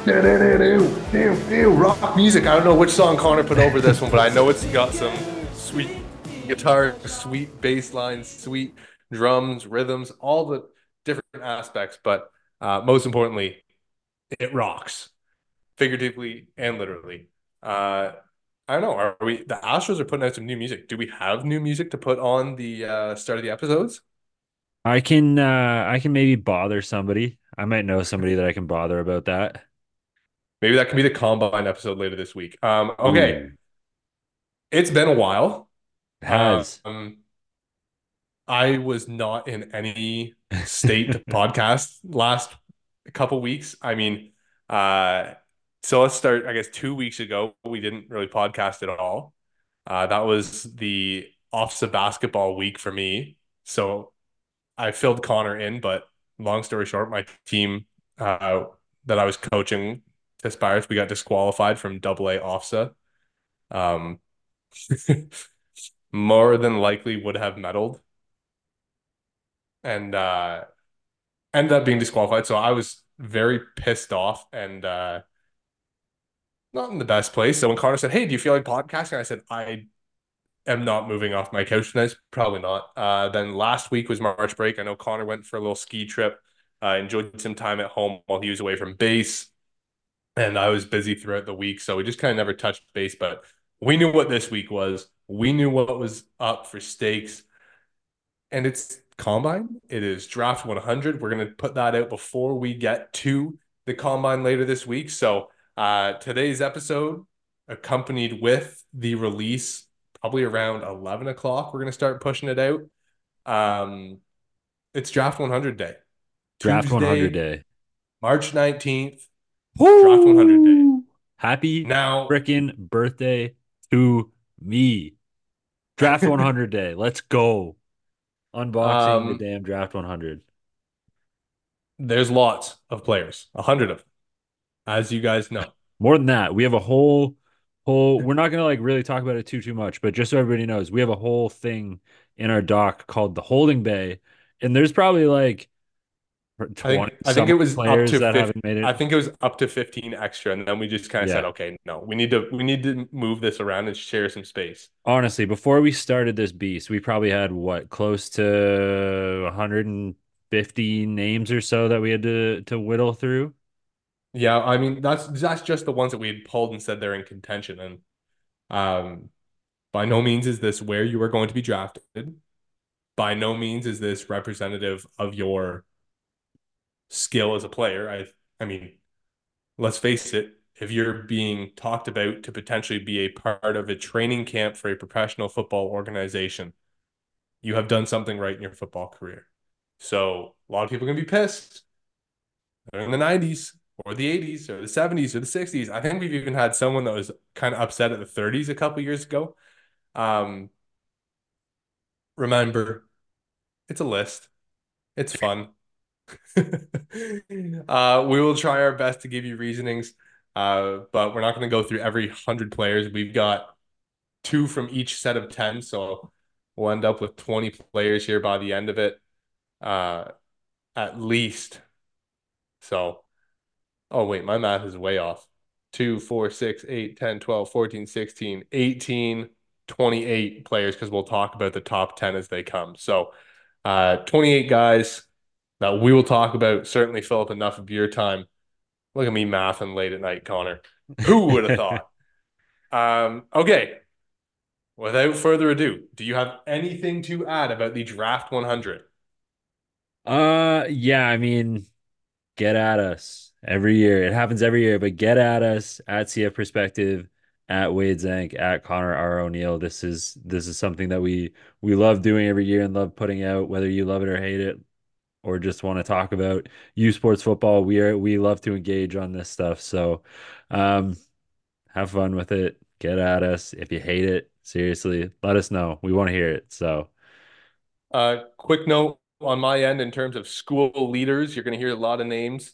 Rock music. I don't know which song Connor put over this one, but I know it's got some sweet guitar, sweet bass lines, sweet drums, rhythms, all the different aspects. But most importantly, it rocks, figuratively and literally. Uh, I don't know. Are we? The Astros are putting out some new music. Do we have new music to put on the start of the episodes? I can maybe bother somebody. I might know somebody that I can bother about that. Maybe that can be the combine episode later this week. Okay, Ooh, it's been a while. has. Um, I was not in any state to podcast last couple weeks. I mean, uh, so let's start. I guess 2 weeks ago we didn't really podcast at all. That was the OFSA basketball week for me. So I filled Connor in, but long story short, my team that I was coaching to Spires, we got disqualified from Double A OFSA. Um, more than likely would have medaled and ended up being disqualified. So I was very pissed off and not in the best place. So when Connor said, "Hey, do you feel like podcasting?" I said, "I am not moving off my couch tonight. Probably not." Then last week was March break. I know Connor went for a little ski trip, enjoyed some time at home while he was away from base. And I was busy throughout the week. So we just kind of never touched base, but we knew what this week was. We knew what was up for stakes. And it's combine. It is draft 100. We're going to put that out before we get to the combine later this week. So today's episode, accompanied with the release, probably around 11 o'clock, we're going to start pushing it out. Um, it's draft 100 day, Draft 100 Tuesday, day. March 19th, draft 100 day. Woo! Happy Now, freaking birthday to me. Draft 100 day. Let's go. Unboxing the um, damn Draft 100. there's lots of players, 100 of them, as you guys know. More than that, we have a whole we're not gonna like really talk about it too much, but just so everybody knows, we have a whole thing in our doc called the holding bay. And there's probably like I 20 think I think some it odd was up players to that 50. haven't made I it. think it was up to 15 extra, and then we just kind of said, Yeah. okay, no, we need to move this around and share some space. Honestly, before we started this beast, we probably had what, close to 150 names or so that we had to whittle through. Yeah, I mean that's just the ones that we had pulled and said they're in contention, and um, by no means is this where you are going to be drafted. By no means is this representative of your skill as a player. I mean, let's face it, if you're being talked about to potentially be a part of a training camp for a professional football organization, you have done something right in your football career. So a lot of people are going to be pissed. They're in the 90s or the 80s or the 70s or the 60s. I think we've even had someone that was kind of upset at the 30s a couple years ago. Um, remember, it's a list. It's fun. We will try our best to give you reasonings, but we're not going to go through every 100 players. We've got two from each set of 10, so we'll end up with 20 players here by the end of it, uh, at least. So, oh, wait, my math is way off. 2, 4, 6, 8, 10, 12, 14, 16, 18, 28 players because we'll talk about the top 10 as they come. So, 28 guys that we will talk about. Certainly fill up enough of your time. Look at me mathing late at night, Connor. Who would have thought? Okay. Without further ado, do you have anything to add about the draft 100? Yeah, I mean, get at us every year. It happens every year, but get at us at CF Perspective, at Wade Zank, at Connor R. O'Neill. This is something that we love doing every year and love putting out, whether you love it or hate it, or just want to talk about U Sports football. We love to engage on this stuff. So um have fun with it. Get at us. If you hate it, seriously, let us know. We want to hear it. So Quick note on my end in terms of school leaders, you're going to hear a lot of names.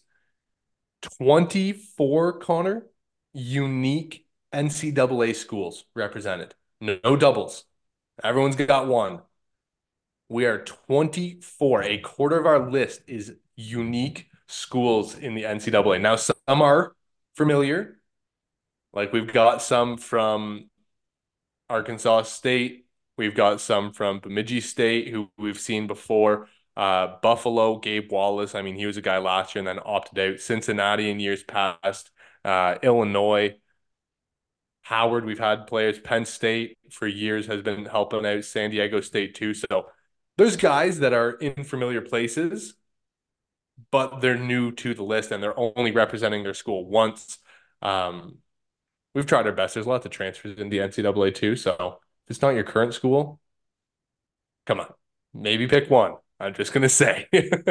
24, Connor, unique NCAA schools represented. No, no doubles. Everyone's got one. We are 24. A quarter of our list is unique schools in the NCAA. Now, some are familiar. Like we've got some from Arkansas State. We've got some from Bemidji State who we've seen before. Buffalo, Gabe Wallace. I mean, he was a guy last year and then opted out. Cincinnati in years past. Illinois, Howard. We've had players. Penn State for years has been helping out. San Diego State too. So there's guys that are in familiar places, but they're new to the list and they're only representing their school once. Um, we've tried our best. There's lots of transfers in the NCAA too. So if it's not your current school, come on, maybe pick one. I'm just gonna say.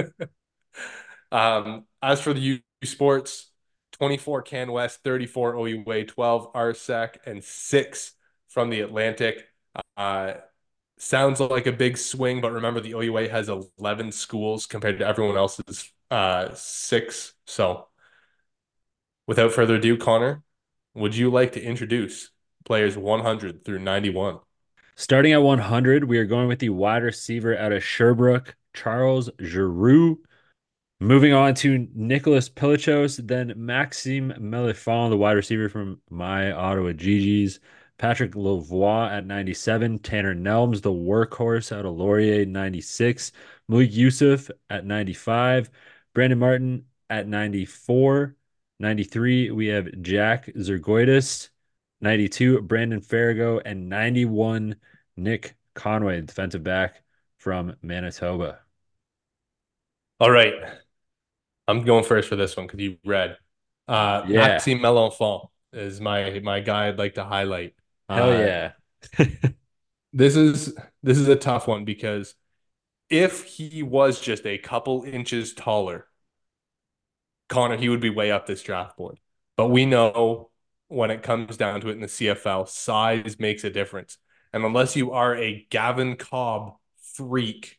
As for the U Sports, 24 Can West, 34 OUA, 12 RSEC, and 6 from the Atlantic. Uh, sounds like a big swing, but remember the OUA has 11 schools compared to everyone else's 6. So without further ado, Connor, would you like to introduce players 100 through 91? Starting at 100, we are going with the wide receiver out of Sherbrooke, Charles Giroux. Moving on to Nicholas Pilichos, then Maxime Melifon, the wide receiver from my Ottawa GGs. Patrick Lavoie at 97. Tanner Nelms, the workhorse out of Laurier, 96. Malik Yusuf at 95. Brandon Martin at 94. 93, we have Jack Zergoidis. 92, Brandon Farrago. And 91, Nick Conway, defensive back from Manitoba. All right. I'm going first for this one because you read. Yeah, Maxime Melançon is my guy I'd like to highlight. hell Uh, yeah. this is this is a tough one because if he was just a couple inches taller, Connor, he would be way up this draft board. But we know when it comes down to it in the CFL, size makes a difference. And unless you are a Gavin Cobb freak,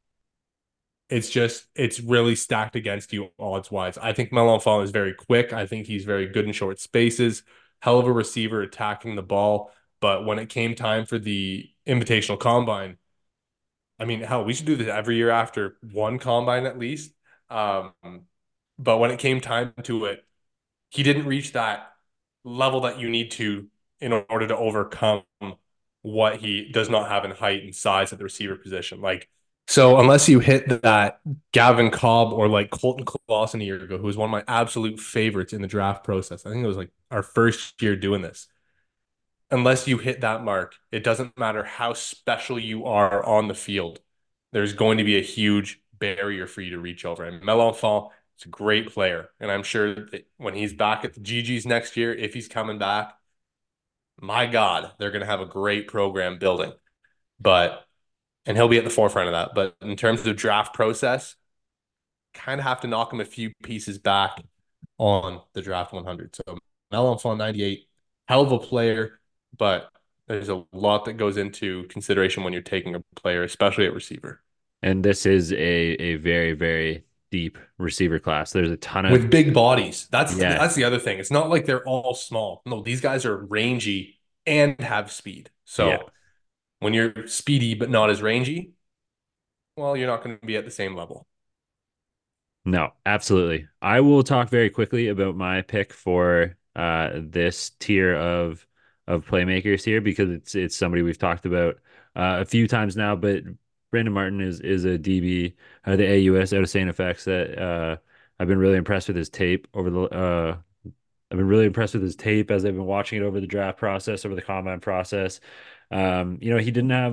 it's really stacked against you odds wise. I think Melançon is very quick. I think he's very good in short spaces, hell of a receiver attacking the ball. But when it came time for the Invitational Combine, I mean, hell, we should do this every year after one combine at least. Um, but when it came time to it, he didn't reach that level that you need to in order to overcome what he does not have in height and size at the receiver position. Like, so unless you hit that Gavin Cobb or like Colton Clausen a year ago, who was one of my absolute favorites in the draft process, I think it was like our first year doing this. Unless you hit that mark, it doesn't matter how special you are on the field. There's going to be a huge barrier for you to reach over. And Melançon is a great player. And I'm sure that when he's back at the GGs next year, if he's coming back, my God, they're going to have a great program building. But, and he'll be at the forefront of that. But in terms of draft process, kind of have to knock him a few pieces back on the draft 100. So Melançon 98, hell of a player, but there's a lot that goes into consideration when you're taking a player, especially at receiver. And this is a very, very deep receiver class. There's a ton of, With big bodies. yeah, That's the other thing. It's not like they're all small. No, these guys are rangy and have speed. yeah. So when you're speedy but not as rangy, well, you're not going to be at the same level. No, absolutely. I will talk very quickly about my pick for this tier of playmakers here because it's somebody we've talked about a few times now, but Brandon Martin is a DB out of the AUS out of St. FX that I've been really impressed with his tape over the I've been really impressed with his tape as I've been watching it over the draft process, over the combine process. He didn't have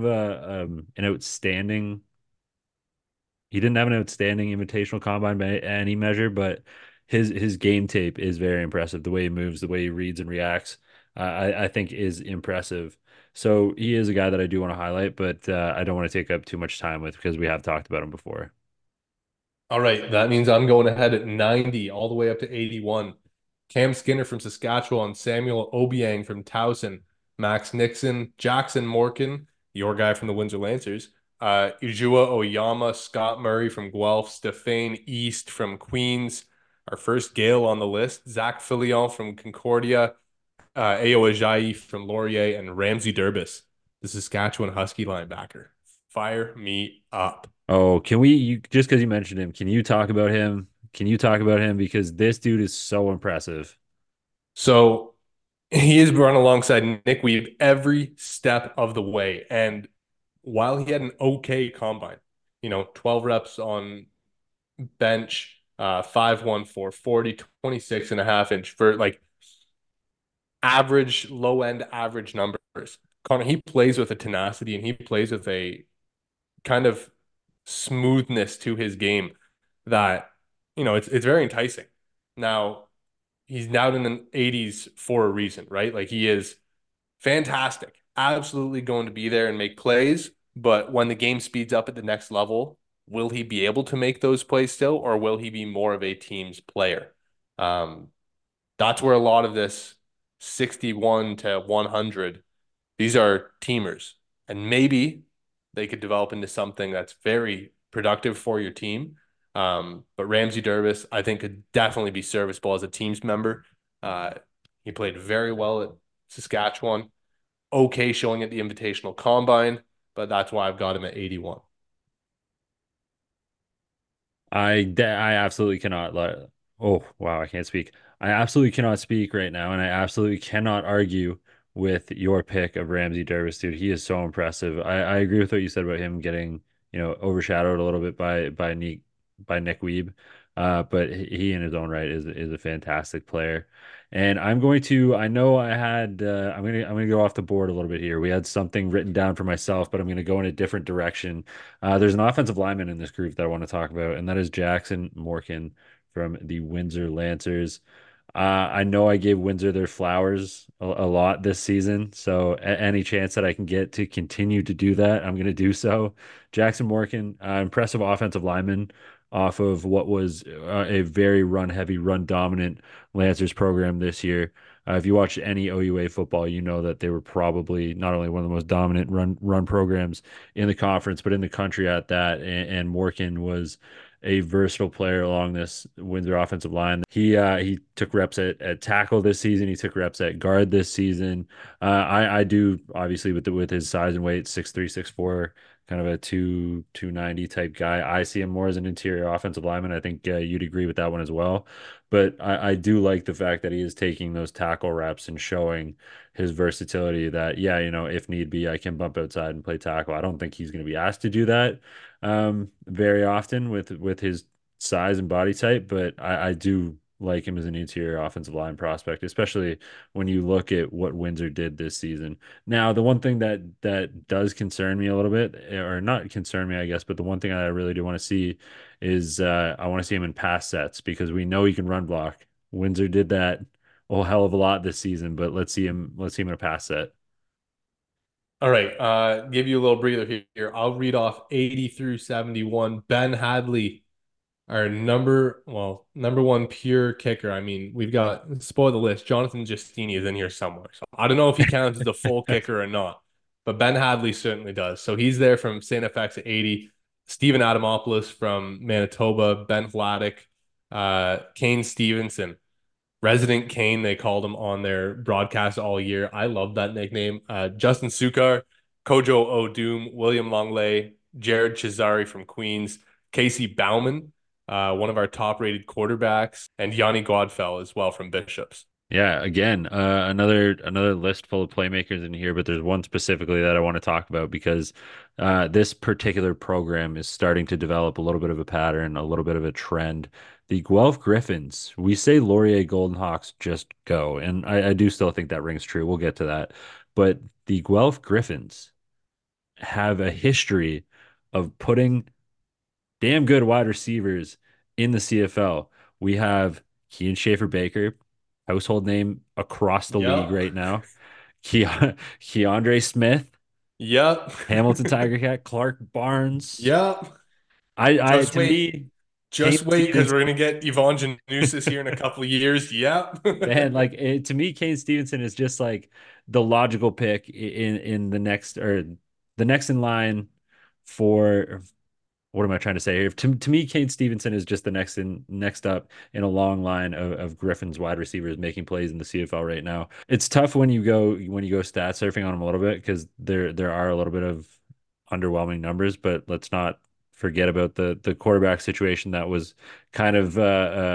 an outstanding invitational combine by any measure, but his game tape is very impressive. The way he moves, the way he reads and reacts, I think is impressive. So he is a guy that I do want to highlight, but I don't want to take up too much time with because we have talked about him before. All right, that means I'm going ahead at 90 all the way up to 81. Cam Skinner from Saskatchewan, Samuel Obiang from Towson, Max Nixon, Jackson Morgan, your guy from the Windsor Lancers, Ujua Oyama, Scott Murray from Guelph, Stephane East from Queens, our first Gale on the list, Zach Filion from Concordia, Ayo Ajayi from Laurier, and Ramsey Durbis, the Saskatchewan Husky linebacker. Fire me up. Oh, just because you mentioned him, can you talk about him? Can you talk about him because this dude is so impressive. So he is run alongside Nick Weeb every step of the way. And while he had an okay combine, 12 reps on bench, 5'1", 26 and a half inch for like average, low end average numbers. Connor, he plays with a tenacity and he plays with a kind of smoothness to his game that, it's very enticing. Now, he's now in the 80s for a reason, right? Like he is fantastic, absolutely going to be there and make plays. But when the game speeds up at the next level, will he be able to make those plays still, or will he be more of a team's player? Um, that's where a lot of this 61 to 100, these are teamers. And maybe they could develop into something that's very productive for your team. But Ramsey Dervis, I think, could definitely be serviceable as a team's member. Uh, he played very well at Saskatchewan, okay showing at the Invitational Combine, but that's why I've got him at 81. I absolutely cannot let. Oh, wow, I can't speak. I absolutely cannot speak right now, and I absolutely cannot argue with your pick of Ramsey Dervis, dude. He is so impressive. I agree with what you said about him getting, overshadowed a little bit by Nick Weeb. But he in his own right is a fantastic player. And I know I'm gonna go off the board a little bit here. We had something written down for myself, but I'm gonna go in a different direction. There's an offensive lineman in this group that I want to talk about, and that is Jackson Morkin from the Windsor Lancers. I know I gave Windsor their flowers a lot this season, so any chance that I can get to continue to do that, I'm going to do so. Jackson Morkin, impressive offensive lineman off of what was a very run heavy, run dominant Lancers program this year. If you watched any OUA football, you know that they were probably not only one of the most dominant run programs in the conference, but in the country at that. And Morkin was a versatile player along this Windsor offensive line. He took reps at tackle this season. He took reps at guard this season. I do obviously with his size and weight, 6'3", 6'4", kind of a 290 type guy. I see him more as an interior offensive lineman. I think you'd agree with that one as well. But I do like the fact that he is taking those tackle reps and showing his versatility that, yeah, if need be, I can bump outside and play tackle. I don't think he's going to be asked to do that very often with his size and body type, but I do like him as an interior offensive line prospect, especially when you look at what Windsor did this season. Now, the one thing that does concern me a little bit, or not concern me, I guess, but the one thing I really do want to see is I want to see him in pass sets because we know he can run block. Windsor did that a whole hell of a lot this season, but let's see him in a pass set. All right, give you a little breather here. I'll read off 80 through 71. Ben Hadley, our number one pure kicker. I mean, we've got spoil the list. Jonathan Justini is in here somewhere. So I don't know if he counts as a full kicker or not, but Ben Hadley certainly does. So he's there from St. FX at 80. Stephen Adamopoulos from Manitoba, Ben Vladek, Kane Stevenson, Resident Kane, they called him on their broadcast all year. I love that nickname. Justin Sukar, Kojo Odum, William Longley, Jared Cesari from Queens, Casey Bauman, one of our top rated quarterbacks, and Yanni Godfell as well from Bishops. Yeah, again, another list full of playmakers in here, but there's one specifically that I want to talk about because this particular program is starting to develop a little bit of a pattern, a little bit of a trend. The Guelph Griffins, we say Laurier Golden Hawks just go, and I do still think that rings true. We'll get to that. But the Guelph Griffins have a history of putting damn good wide receivers in the CFL. We have Kean Schaefer Baker, household name across the league Yep. right now. Keandre Smith, Yep. Hamilton Tiger Cat, Clark Barnes. Yep. I Just to wait. me, Kane Just wait, because Stevenson, we're gonna get Yvonne Janusis here in a couple of years. Yep. man, like to me, Kane Stevenson is just like the logical pick in the next in line for what am I trying to say here? To me, Kane Stevenson is just the next up in a long line of Griffin's wide receivers making plays in the CFL right now. It's tough when you go stat surfing on them a little bit because there are a little bit of underwhelming numbers, but let's not forget about the quarterback situation that was kind of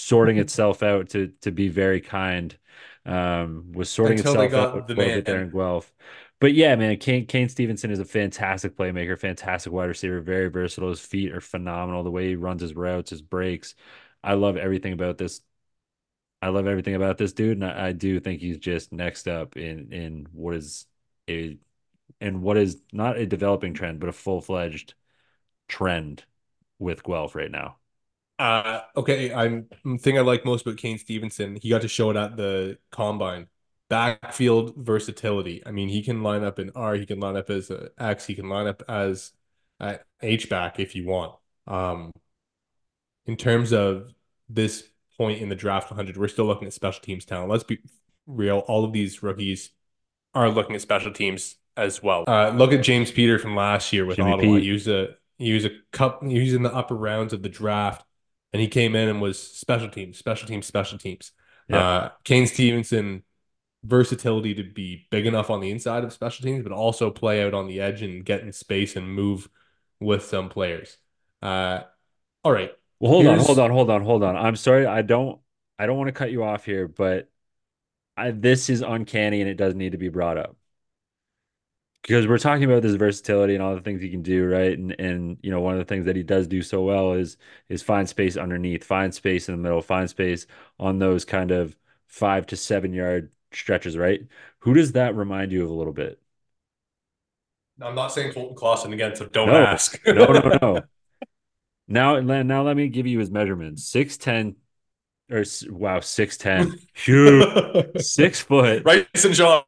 sorting itself out to be very kind. Was sorting until they itself out a got the little bit there man. in Guelph. But yeah, man, Kane Stevenson is a fantastic playmaker, fantastic wide receiver, very versatile. His feet are phenomenal. The way he runs his routes, his breaks. I love everything about this. I love everything about this dude, and I do think he's just next up in a what is not a developing trend, but a full-fledged trend with Guelph right now. Okay, thing I like most about Kane Stevenson, he got to show it at the combine. Backfield versatility. I mean, he can line up in R, he can line up as a X, he can line up as a H back if you want. Um, in terms of this point in the draft 100, we're still looking at special teams talent. Let's be real. All of these rookies are looking at special teams as well. Look at James Peter from last year with Jimmy Ottawa. Pete. He was in the upper rounds of the draft, and he came in and was special teams, special teams, special teams. Yep. Kane Stevenson versatility to be big enough on the inside of special teams, but also play out on the edge and get in space and move with some players. Uh, all right, Well, hold on, hold here's on, hold on, hold on. I'm sorry, I don't want to cut you off here, but this is uncanny and it does need to be brought up because we're talking about this versatility and all the things he can do, right? And you know, one of the things that he does do so well is find space underneath, find space in the middle, find space on those kind of 5 to 7 yard stretches, right? Who does that remind you of a little bit? I'm not saying Colton Clausen again, so don't No, ask. no, no, no. Now let me give you his measurements. 6'10" wow, 6'10". Huge. 6 foot. Right, St. John.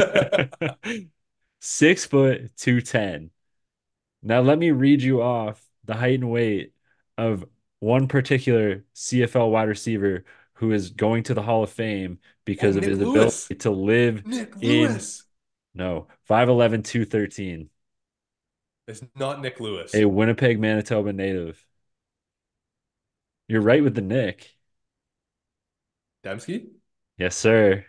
6 foot 210. Now let me read you off the height and weight of one particular CFL wide receiver who is going to the Hall of Fame Oh, because of Nick his Lewis. ability to live Nick in Lewis. no 5'11", 213. It's not Nick A Lewis. Winnipeg, Manitoba native. You're right with the Nick. Dembski? Yes, sir.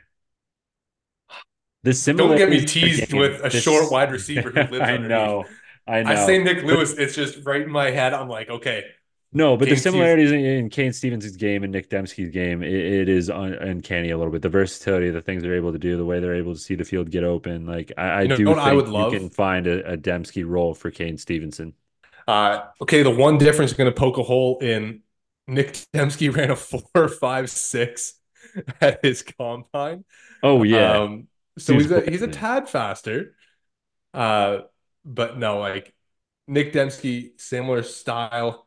The Don't get similarities me in their teased game. with a short This wide receiver who lives I underneath. know. I I know. say Nick But Lewis, it's just right in my head. I'm like, okay, no, but the Kane Stevens. similarities in Kane Stevens' game and Nick Dembski's game, it is uncanny a little bit. The versatility, the things they're able to do, the way they're able to see the field get open. Like I You know do what I think would you can love? find a Dembski role for Kane Stevenson. Okay, the one difference is going to poke a hole in Nick Dembski ran a 4.56 at his combine. Oh yeah, Um, so dude's he's a blazing. tad faster. Uh, but no, like Nick Dembski, similar style,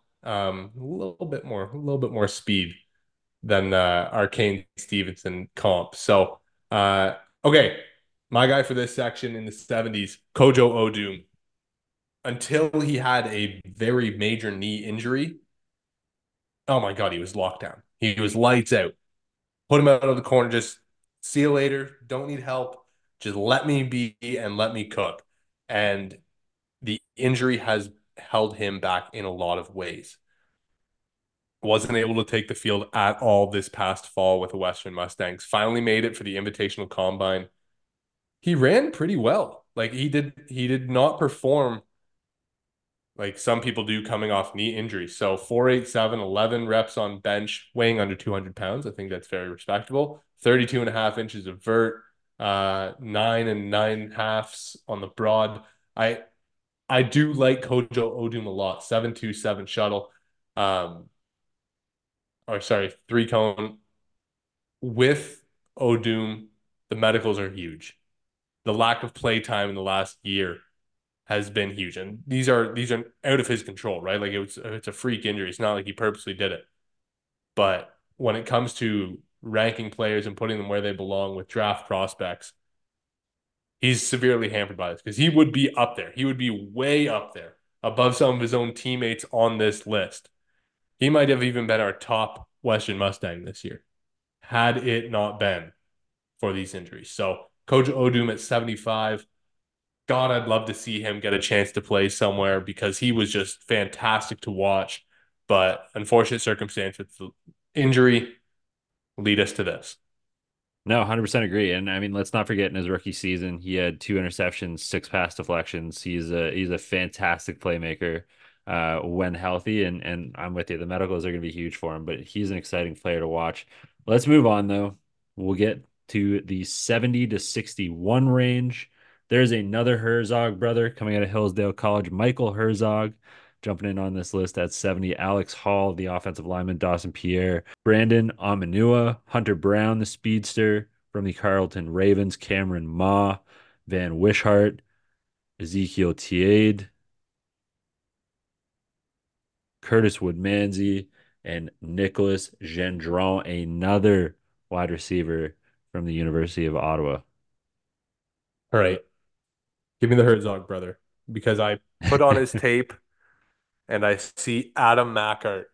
a little bit more speed than Arcane Stevenson comp. So, okay, my guy for this section in the 70s, Kojo Odum, until he had a very major knee injury. Oh my God, he was locked down. He was lights out. Put him out of the corner. Just see you later. Don't need help. Just let me be and let me cook. And the injury has held him back in a lot of ways. Wasn't able to take the field at all this past fall with the Western Mustangs. Finally made it for the Invitational Combine. He ran pretty well. Like he did not perform like some people do coming off knee injuries. So 4.87, 11 reps on bench, weighing under 200 pounds. I think that's very respectable. 32 and a half inches of vert, 9 and 9 halves on the broad. I I do like Kojo Odum a lot. 7.27 shuttle. Um, or sorry, 3 cone. With Odum, the medicals are huge. The lack of play time in the last year has been huge, and these are out of his control, right? Like it's a freak injury. It's not like he purposely did it. But when it comes to ranking players and putting them where they belong with draft prospects, he's severely hampered by this because he would be up there. He would be way up there above some of his own teammates on this list. He might have even been our top Western Mustang this year had it not been for these injuries. So Coach Odum at 75. God, I'd love to see him get a chance to play somewhere because he was just fantastic to watch. But unfortunate circumstance with the injury lead us to this. No, 100% agree. And I mean, let's not forget in his rookie season, he had 2 interceptions, 6 pass deflections. He's a fantastic playmaker. when healthy. And I'm with you. The medicals are going to be huge for him, but he's an exciting player to watch. Let's move on though. We'll get to the 70 to 61 range. There's another Herzog brother coming out of Hillsdale College, Michael Herzog, jumping in on this list at 70. Alex Hall, the offensive lineman, Dawson Pierre, Brandon Amanua, Hunter Brown, the speedster from the Carleton Ravens, Cameron Ma, Van Wishart, Ezekiel Tiade, Curtis Woodmansey, and Nicholas Gendron, another wide receiver from the University of Ottawa. All right. Give me the Herzog brother because I put on his tape and I see Adam Mackart.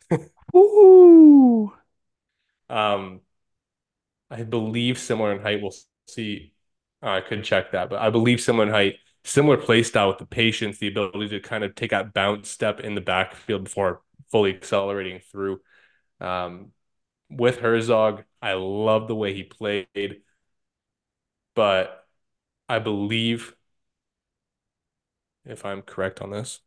Ooh. Um, I believe similar in height. We'll see. I could check that, but I believe similar in height, similar play style with the patience, the ability to kind of take that bounce step in the backfield before fully accelerating through. Um, with Herzog, I love the way he played, but I believe, if I'm correct on this,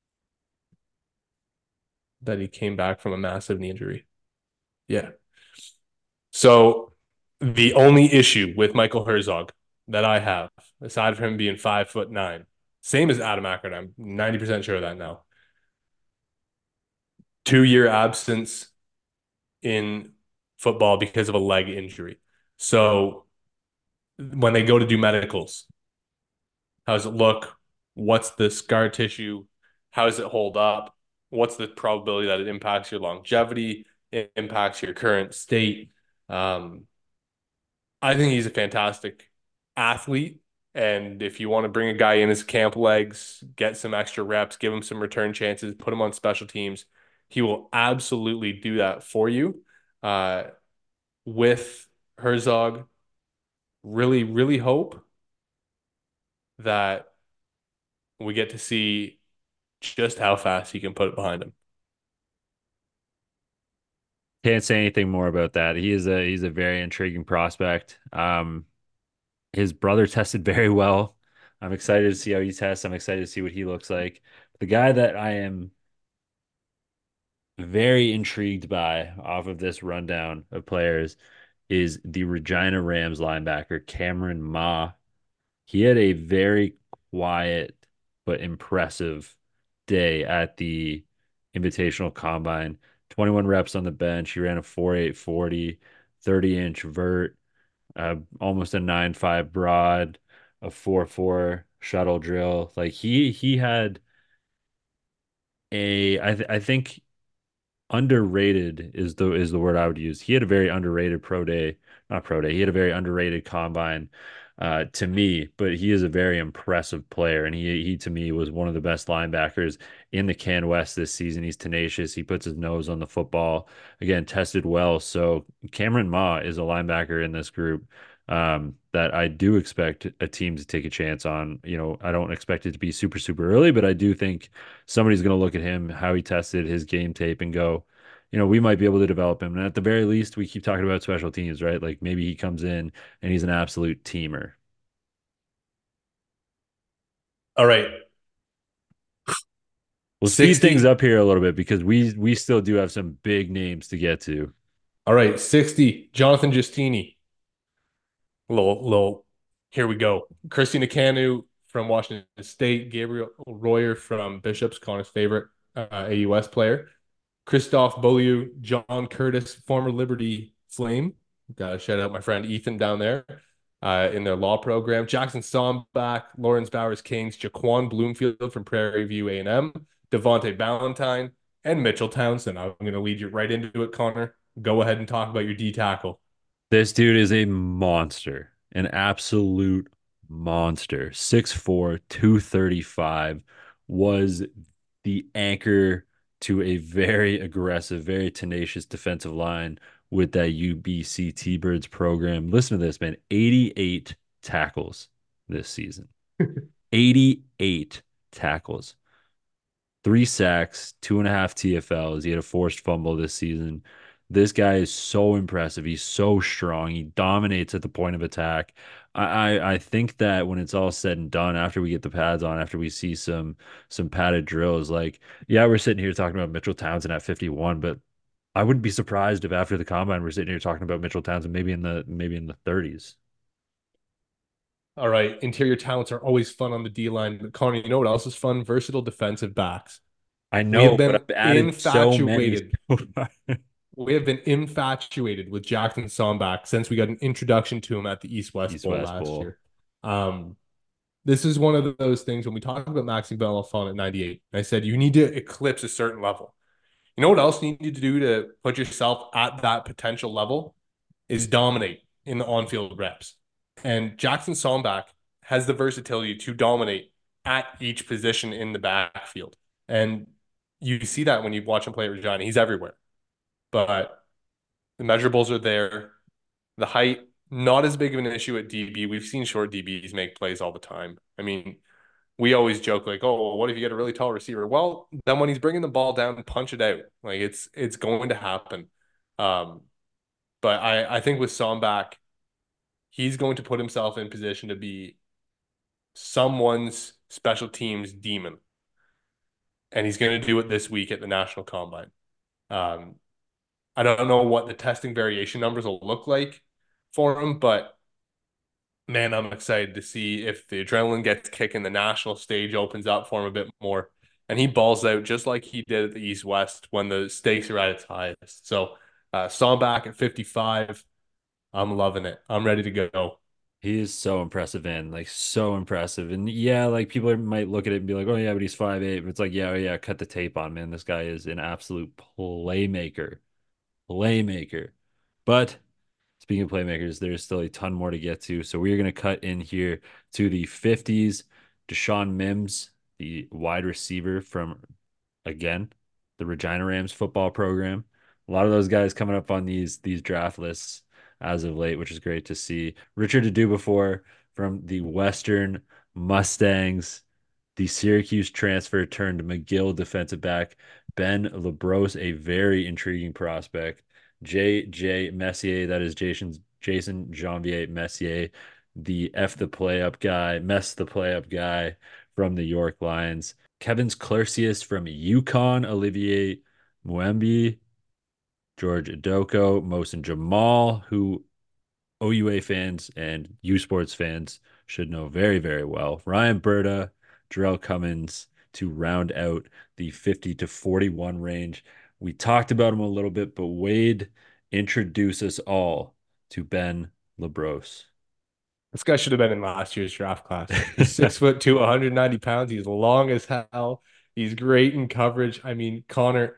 that he came back from a massive knee injury. Yeah. So the only issue with Michael Herzog that I have, aside from him being 5'9", same as Adam Ackert, I'm 90% sure of that now. 2 year absence in football because of a leg injury. So when they go to do medicals, how does it look? What's the scar tissue? How does it hold up? What's the probability that it impacts your longevity? It impacts your current state. Um, I think he's a fantastic athlete. And if you want to bring a guy in his camp legs, get some extra reps, give him some return chances, put him on special teams, he will absolutely do that for you. Uh, with Herzog, really, really hope that we get to see just how fast he can put it behind him. Can't say anything more about that. He's a very intriguing prospect. His brother tested very well. I'm excited to see how he tests. I'm excited to see what he looks like. The guy that I am very intrigued by off of this rundown of players is the Regina Rams linebacker Cameron Ma. He had a very quiet but impressive day at the Invitational Combine. 21 reps on the bench. He ran a 4.8 30-inch vert, almost a 9.5 broad, a 4.4 shuttle drill. Like he had I think underrated is the word I would use. He had a very underrated pro day, not pro day. He had a very underrated combine to me, but he is a very impressive player, and he to me was one of the best linebackers in the Can West this season. He's tenacious. He puts his nose on the football. Again, tested well. So Cameron Ma is a linebacker in this group. That I do expect a team to take a chance on. You know, I don't expect it to be super, super early, but I do think somebody's going to look at him, how he tested his game tape, and go, you know, we might be able to develop him. And at the very least, we keep talking about special teams, right? Like maybe he comes in and he's an absolute teamer. All right. We'll speed things 60. up here a little bit because we still do have some big names to get to. All right. 60. Jonathan Giustini. Little, here we go. Christina Canu from Washington State. Gabriel Royer from Bishops, Connor's favorite AUS player. Christophe Beaulieu, John Curtis, former Liberty Flame. Got to shout out my friend Ethan down there in their law program. Jackson Sombach, Lawrence Bowers Kings, Jaquan Bloomfield from Prairie View A&M, Devontae Ballantyne, and Mitchell Townsend. I'm going to lead you right into it, Connor. Go ahead and talk about your D tackle. This dude is a monster, an absolute monster. 6'4", 235, was the anchor to a very aggressive, very tenacious defensive line with that UBC T-Birds program. Listen to this, man. 88 tackles this season. 88 tackles. 3 sacks, 2.5 TFLs. He had a forced fumble this season. This guy is so impressive. He's so strong. He dominates at the point of attack. I think that when it's all said and done, after we get the pads on, after we see some padded drills, like yeah, we're sitting here talking about Mitchell Townsend at 51, but I wouldn't be surprised if after the combine we're sitting here talking about Mitchell Townsend maybe in the 30s. All right, interior talents are always fun on the D line, but Connor, you know what else is fun? Versatile defensive backs. I We have know, but been I've added so many infatuated. so far. We have been infatuated with Jackson Somback since we got an introduction to him at the East West East Bowl West last Bowl. year. Um, this is one of those things when we talk about Maxime Bellafont at 98. I said you need to eclipse a certain level. You know what else you need to do to put yourself at that potential level is dominate in the on-field reps. And Jackson Somback has the versatility to dominate at each position in the backfield. And you see that when you watch him play at Regina. He's everywhere. But the measurables are there. The height, not as big of an issue at DB. We've seen short DBs make plays all the time. I mean, we always joke like, "Oh, well, what if you get a really tall receiver?" Well, then when he's bringing the ball down, punch it out. Like it's going to happen. Um, but I think with Somback, he's going to put himself in position to be someone's special teams demon, and he's going to do it this week at the National Combine. Um, I don't know what the testing variation numbers will look like for him, but man, I'm excited to see if the adrenaline gets kicking, the national stage opens up for him a bit more, and he balls out just like he did at the East West when the stakes are at its highest. So, Somback at 55, I'm loving it. I'm ready to go. He is so impressive and like so impressive. And yeah, like people might look at it and be like, oh yeah, but he's 5'8". But it's like, yeah, oh, yeah, cut the tape on, man. This guy is an absolute playmaker. Playmaker. But speaking of playmakers, there's still a ton more to get to. So we're going to cut in here to the 50s. Deshaun Mims, the wide receiver from, again, the Regina Rams football program. A lot of those guys coming up on these draft lists as of late, which is great to see. Richard Before from the Western Mustangs, the Syracuse transfer turned McGill defensive back. Ben LeBros, a very intriguing prospect. J. Messier, that is Jason Janvier Messier, the F the play up guy, mess the play up guy from the York Lions. Kevin's Clercius from Yukon, Olivier Muembi, George Adoko, Mosin Jamal, who OUA fans and U Sports fans should know very, very well. Ryan Berta, Jarrell Cummins to round out the 50 to 41 range. We talked about him a little bit, but Wade, introduce us all to Ben LeBros. This guy should have been in last year's draft class. He's 6'2", 190 pounds. He's long as hell. He's great in coverage. I mean, Connor,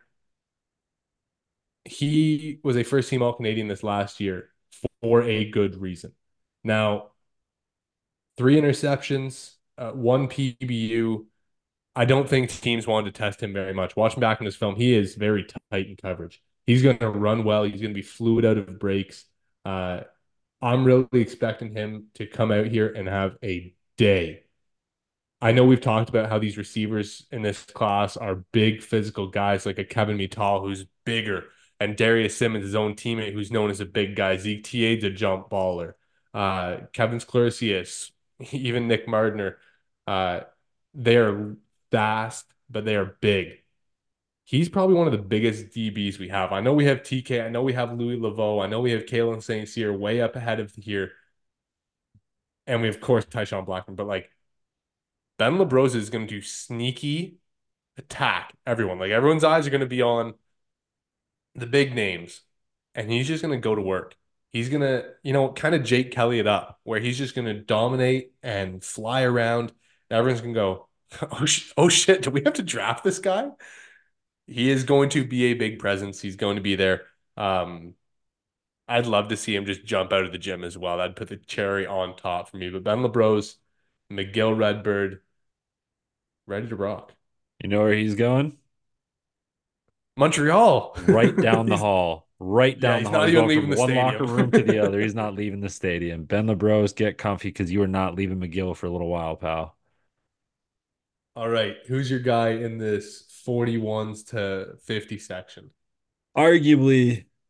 he was a first team All Canadian this last year for a good reason. Now, three interceptions, one PBU. I don't think teams wanted to test him very much. Watching back in his film, he is very tight in coverage. He's going to run well. He's going to be fluid out of breaks. Uh, I'm really expecting him to come out here and have a day. I know we've talked about how these receivers in this class are big physical guys like a Kevin Mittal who's bigger, and Darius Simmons, his own teammate, who's known as a big guy. Zeke Tiade's a jump baller. Kevin Clercius, even Nick Mardner. Uh, they are fast, but they are big. He's probably one of the biggest DBs we have. I know we have TK. I know we have Louis Laveau. I know we have Kalen St. Cyr way up ahead of here. And we, of course, Tyshawn Blackman. But like Ben LeBrose is going to do sneaky attack everyone. Like everyone's eyes are going to be on the big names, and he's just going to go to work. He's going to, kind of Jake Kelly it up, where he's just going to dominate and fly around. Everyone's going to go, oh shit, do we have to draft this guy? He is going to be a big presence. He's going to be there. Um, I'd love to see him just jump out of the gym as well. That'd put the cherry on top for me. But Ben LeBrose, McGill Redbird, ready to rock. You know where he's going? Montreal. Right down the he's hall. Right Yeah, down the he's hall. not He's even going leaving from the one locker stadium. room to the other. He's not leaving the stadium. Ben LeBros, get comfy because you are not leaving McGill for a little while, pal. All right, who's your guy in this 41s to 50 section? Arguably,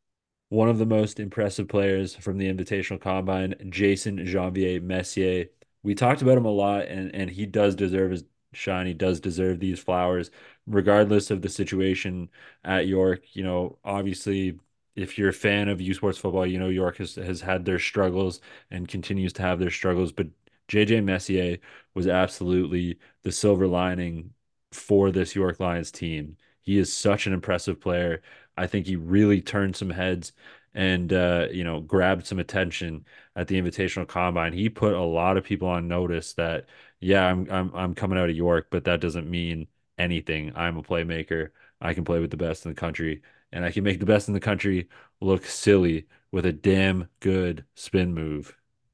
one of the most impressive players from the Invitational Combine, Jason Janvier Messier. We talked about him a lot, and he does deserve his shine. He does deserve these flowers, regardless of the situation at York. You know, obviously, if you're a fan of U Sports football, you know York has had their struggles and continues to have their struggles. But JJ Messier was absolutely the silver lining for this York Lions team. He is such an impressive player. I think he really turned some heads and you know, grabbed some attention at the Invitational Combine. He put a lot of people on notice that, yeah, I'm coming out of York, but that doesn't mean anything. I'm a playmaker. I can play with the best in the country, and I can make the best in the country look silly with a damn good spin move.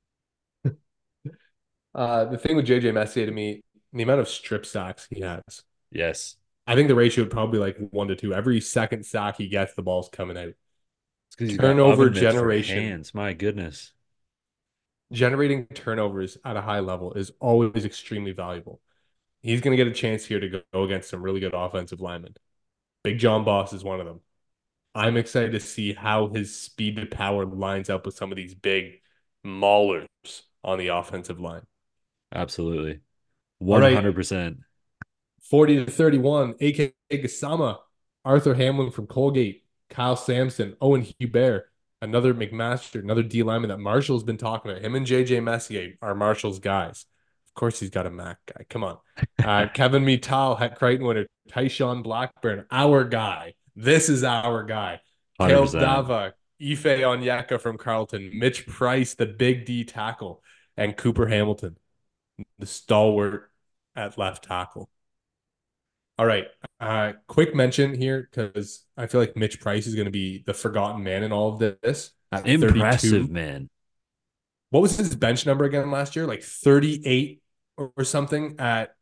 The thing with JJ Messier to me, the amount of strip sacks he has. Yes. I think the ratio would probably be like 1 to 2. Every second sack he gets, the ball's coming out. It's because he's got Turnover oven mitts for generation, hands. My goodness. generating turnovers at a high level is always extremely valuable. He's going to get a chance here to go against some really good offensive linemen. Big John Boss is one of them. I'm excited to see how his speed to power lines up with some of these big maulers on the offensive line. Absolutely. All right, 100%. 40 to 31, aka Gasama, Arthur Hamlin from Colgate, Kyle Sampson, Owen Hubert, another McMaster, another D lineman that Marshall's been talking about. Him and JJ Messier are Marshall's guys. Of course, he's got a Mac guy. Come on. Kevin Mittal, Het Crichton winner, Tyshawn Blackburn, our guy. This is our guy. Kale 100%. Dava, Ife Onyeka from Carlton, Mitch Price, the big D tackle, and Cooper Hamilton, the stalwart at left tackle. All right. Quick mention here because I feel like Mitch Price is going to be the forgotten man in all of this at Impressive, 32. man. What was his bench number again last year? Like 38 or something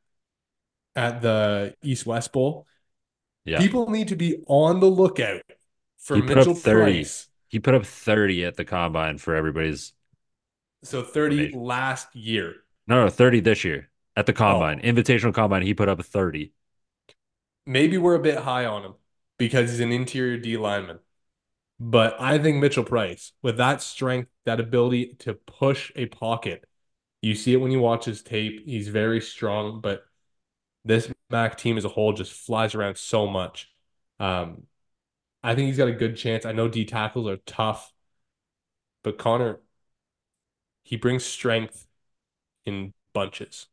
at the East West Bowl. Yeah. People need to be on the lookout for He put up Mitchell 30. Price. He put up 30 at the combine for everybody's So 30 information. last year. No, no, 30 this year at the combine. Oh, Invitational combine, he put up a 30. maybe we're a bit high on him because he's an interior D lineman. But I think Mitchell Price, with that strength, that ability to push a pocket, you see it when you watch his tape. He's very strong, but this Mac team as a whole just flies around so much. Um, I think he's got a good chance. I know D tackles are tough, but Connor, he brings strength in bunches.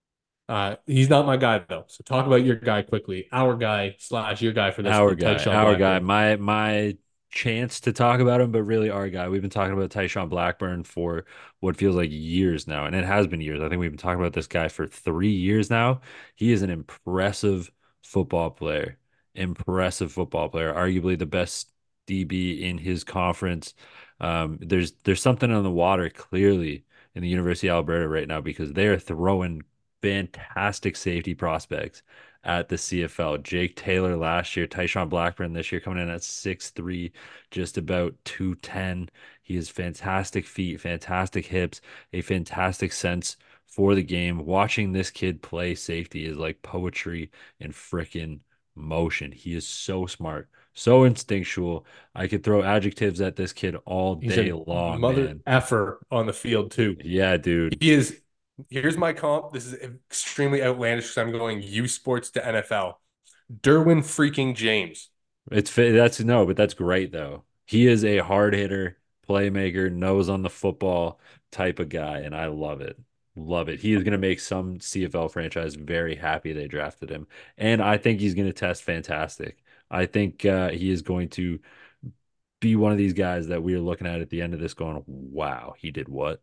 He's not my guy though. So talk about your guy quickly. Our guy slash your guy for this Our one, guy, Tyshawn our guy. Blackburn. My chance to talk about him, but really our guy. We've been talking about Tyshawn Blackburn for what feels like years now, and it has been years. I think we've been talking about this guy for 3 years now. He is an impressive football player. Impressive football player. Arguably the best DB in his conference. There's something on the water clearly in the University of Alberta right now because they are throwing fantastic safety prospects at the CFL. Jake Taylor last year, Tyshawn Blackburn this year coming in at 6'3", just about 210. He has fantastic feet, fantastic hips, a fantastic sense for the game. Watching this kid play safety is like poetry in frickin' motion. He is so smart, so instinctual. I could throw adjectives at this kid all He's day a long, mother man. effer on the field too. Yeah, dude. He is. Here's my comp. This is extremely outlandish because I'm going U Sports to NFL. Derwin freaking James. That's no, but that's great though. He is a hard hitter, playmaker, nose on the football type of guy, and I love it. Love it. He is going to make some CFL franchise very happy they drafted him, and I think he's going to test fantastic. I think he is going to be one of these guys that we are looking at the end of this, going, "Wow, he did what?"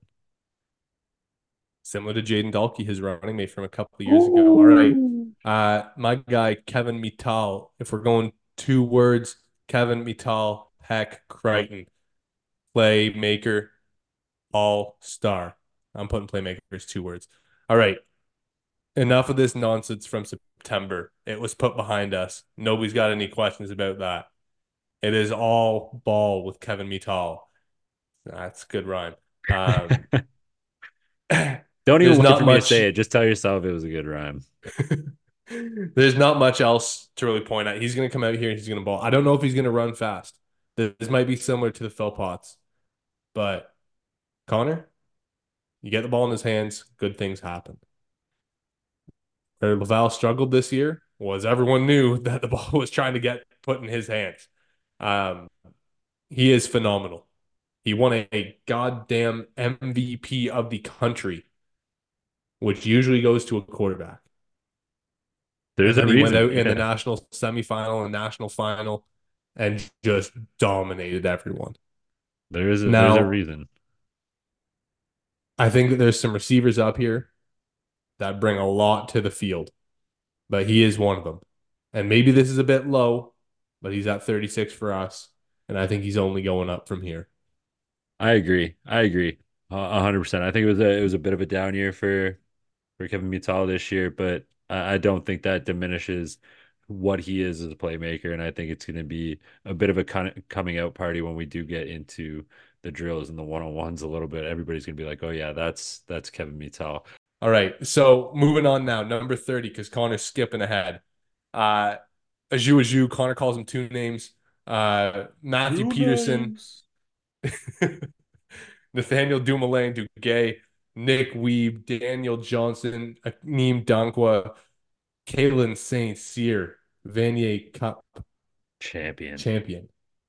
Similar to Jaden Dalkey, his running mate from a couple of years ago. All right. Ooh. My guy, Kevin Mittal. If we're going 2 words, Kevin Mittal, Heck Crichton. Playmaker, all star. I'm putting playmaker as 2 words. All right. Enough of this nonsense from September. It was put behind us. Nobody's got any questions about that. It is all ball with Kevin Mittal. That's a good rhyme. Don't even There's wait not for me to much. say it. Just tell yourself it was a good rhyme. There's not much else to really point at. He's going to come out here and he's going to ball. I don't know if he's going to run fast. This might be similar to the Philpotts, but Connor, you get the ball in his hands, good things happen. Where Laval struggled this year was everyone knew that the ball was trying to get put in his hands. Um, he is phenomenal. He won a goddamn MVP of the country, which usually goes to a quarterback. There's And a then he went reason. out in the Yeah. national semifinal and national final and just dominated everyone. There's a Now, reason. I think that there's some receivers up here that bring a lot to the field, but he is one of them. And maybe this is a bit low, but he's at 36 for us. And I think he's only going up from here. I agree. I agree. 100%. I think it was a bit of a down year for Kevin Mutal this year, but I don't think that diminishes what he is as a playmaker. And I think it's going to be a bit of a coming out party when we do get into the drills and the one-on-ones a little bit. Everybody's going to be like, "Oh yeah, that's Kevin Mutal." All right. So moving on now, number 30, because Connor's skipping ahead. Uh Aju, Connor calls him two names. Matthew Two Peterson, names. Nathaniel Dumoulin Duguay, Nick Weeb, Daniel Johnson, Akeem Dankwa, Kalen St. Cyr, Vanier Cup Champion. champion,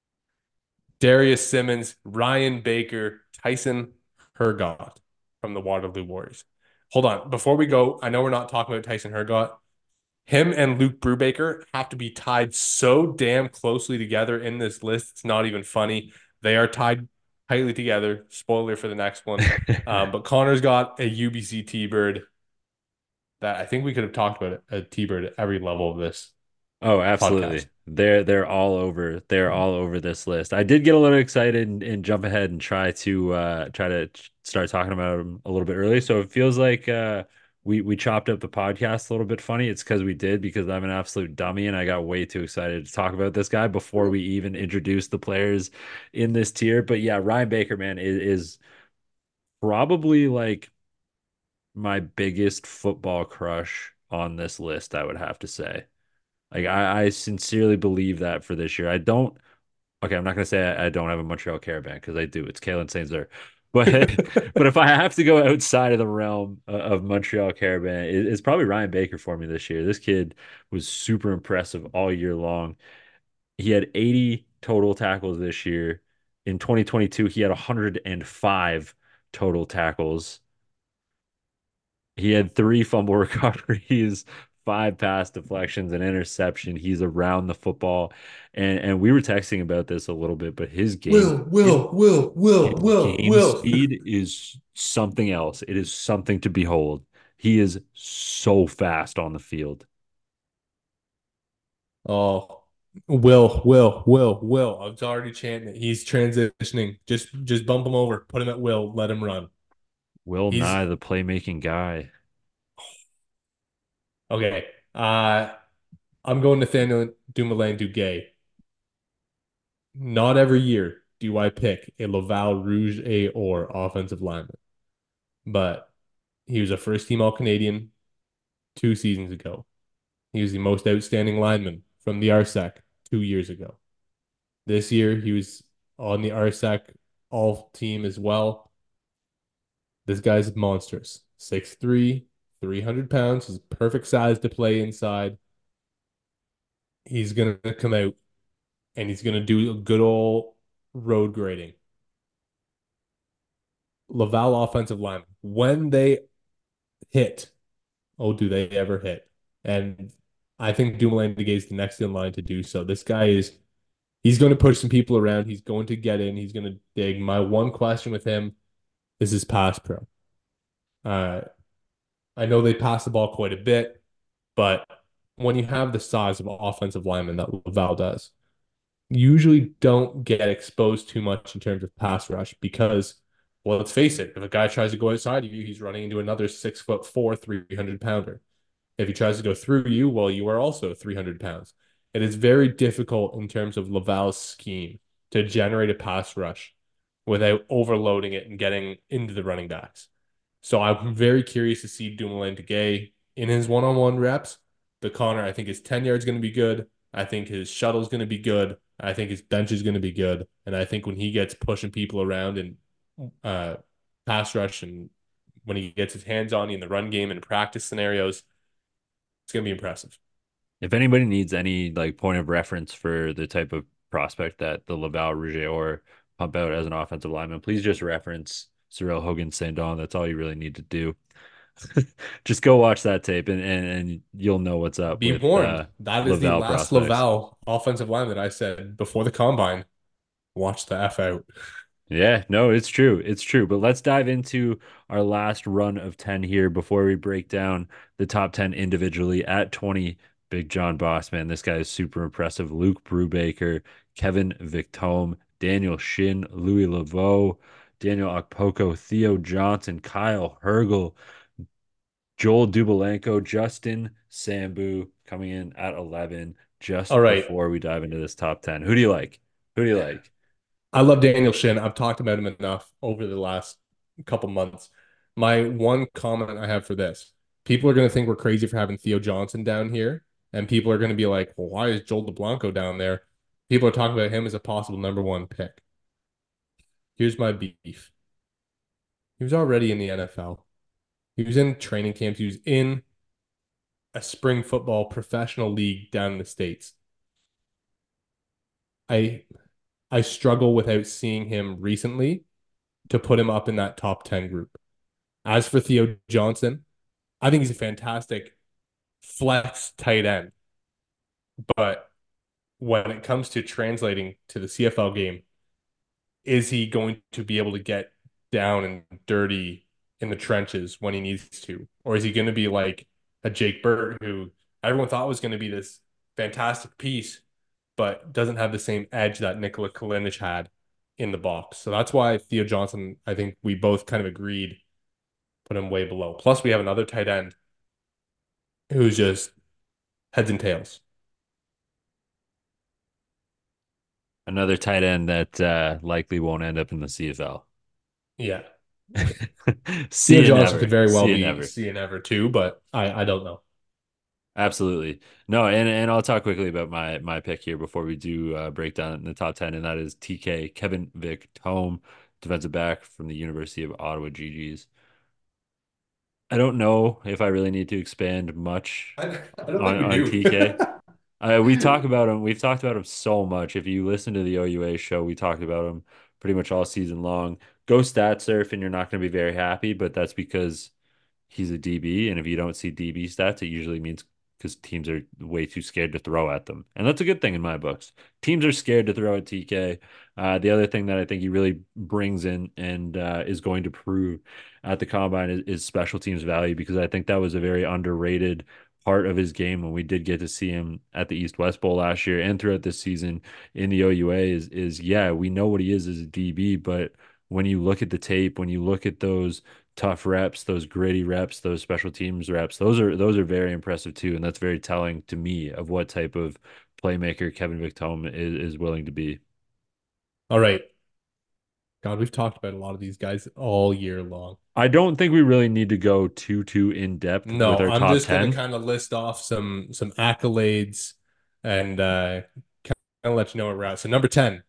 Darius Simmons, Ryan Baker, Tyson Hergott from the Waterloo Warriors. Hold on. Before we go, I know we're not talking about Tyson Hergott. Him and Luke Brubaker have to be tied so damn closely together in this list. It's not even funny. They are tied tightly together. Spoiler for the next one. But Connor's got a UBC T-Bird that I think we could have talked about a T-Bird at every level of this Oh, podcast. absolutely. They're all over. They're all over this list. I did get a little excited and jump ahead and try to start talking about them a little bit early. So it feels like we chopped up the podcast a little bit funny. It's because we did because I'm an absolute dummy and I got way too excited to talk about this guy before we even introduced the players in this tier. But yeah, Ryan Baker, man, is probably like my biggest football crush on this list, I would have to say. Like I sincerely believe that for this year. I don't. Okay, I'm not gonna say I don't have a Montreal Caravan because I do. It's Kalen Saint-Zer. But but if I have to go outside of the realm of Montreal Caravan, it's probably Ryan Baker for me this year. This kid was super impressive all year long. He had 80 total tackles this year. In 2022, he had 105 total tackles. He had three fumble recoveries, five pass deflections, an interception. He's around the football. And we were texting about this a little bit, but his game Will. speed is something else. It is something to behold. He is so fast on the field. Oh, Will. I was already chanting it. He's transitioning. Just bump him over. Put him at Will. Let him run. Will He's Nye, the playmaking guy. okay. I'm going Nathaniel Dumoulin Duguay. Not every year do I pick a Laval Rouge A or offensive lineman, but he was a first team All Canadian 2 seasons ago. He was the most outstanding lineman from the RSEC 2 years ago. This year, he was on the RSEC all team as well. This guy's monstrous. 6'3", 300 pounds. He's perfect size to play inside. He's going to come out and he's going to do a good old road grading. Laval offensive line, when they hit, oh, do they ever hit? And I think Dumoulin is the next in line to do so. This guy is, he's going to push some people around. He's going to get in. He's going to dig. My one question with him is his pass pro. Uh, I know they pass the ball quite a bit, but when you have the size of offensive lineman that Laval does, you usually don't get exposed too much in terms of pass rush because, well, let's face it, if a guy tries to go outside of you, he's running into another 6'4", 300 pounder. If he tries to go through you, well, you are also 300 pounds. It is very difficult in terms of Laval's scheme to generate a pass rush without overloading it and getting into the running backs. So I'm very curious to see Dumoulin Gay in his one-on-one reps. The Connor, I think his 10 yards going to be good. I think his shuttle is going to be good. I think his bench is going to be good. And I think when he gets pushing people around and uh, pass rush and when he gets his hands on you in the run game and practice scenarios, it's going to be impressive. If anybody needs any like point of reference for the type of prospect that the Laval Rouge or pump out as an offensive lineman, please just reference Cyril Hogan St. Don. That's all you really need to do. Just go watch that tape and you'll know what's up Be with warned, that is the Laval last prospects. Laval offensive line that I said before the combine. Watch the F out. Yeah, no, it's true. It's true. But let's dive into our last run of 10 here before we break down the top 10 individually. At 20, Big John Bossman. This guy is super impressive. Luke Brubaker, Kevin Victome, Daniel Shin, Louis Laveau, Daniel Okpoko, Theo Johnson, Kyle Hergel, Joel Dubalenko, Justin Sambu coming in at 11 All just right. before we dive into this top 10. Who do you like? Who do you like? I love Daniel Shin. I've talked about him enough over the last couple months. My one comment I have for this, people are going to think we're crazy for having Theo Johnson down here. And people are going to be like, well, why is Joel DeBlanco down there? People are talking about him as a possible number one pick. Here's my beef. He was already in the NFL. He was in training camps. He was in a spring football professional league down in the States. I I struggle without seeing him recently to put him up in that top 10 group. As for Theo Johnson, I think he's a fantastic flex tight end. But when it comes to translating to the CFL game, is he going to be able to get down and dirty in the trenches when he needs to? Or is he going to be like a Jake Burt who everyone thought was going to be this fantastic piece, but doesn't have the same edge that Nikola Kalinic had in the box? So that's why Theo Johnson, I think we both kind of agreed, put him way below. Plus, we have another tight end who's just heads and tails. Another tight end that likely won't end up in the CFL. Yeah. See Theo you Johnson could never. very well See you be never. CNF too, but I don't know. Absolutely. No, and I'll talk quickly about my pick here before we do break down the top 10, and that is TK Kevin Vic Tome, defensive back from the University of Ottawa GGs. I don't know if I really need to expand much I don't think we on do. TK. We talk about him. We've talked about him so much. If you listen to the OUA show, we talked about him pretty much all season long. Go stat surf, and you're not going to be very happy, but that's because he's a DB, and if you don't see DB stats, it usually means because teams are way too scared to throw at them, and that's a good thing in my books. Teams are scared to throw at TK. The other thing that I think he really brings in and is going to prove at the combine is special teams value because I think that was a very underrated part of his game when we did get to see him at the East West Bowl last year and throughout this season in the OUA is yeah, we know what he is as a DB, but when you look at the tape, when you look at those tough reps, those gritty reps, those special teams reps, those are very impressive too, and that's very telling to me of what type of playmaker Kevin Victome is willing to be. All right. God, we've talked about a lot of these guys all year long. I don't think we really need to go too in depth with No, our I'm top just gonna 10. kind of list off some accolades and kind of let you know where we're at. So number 10,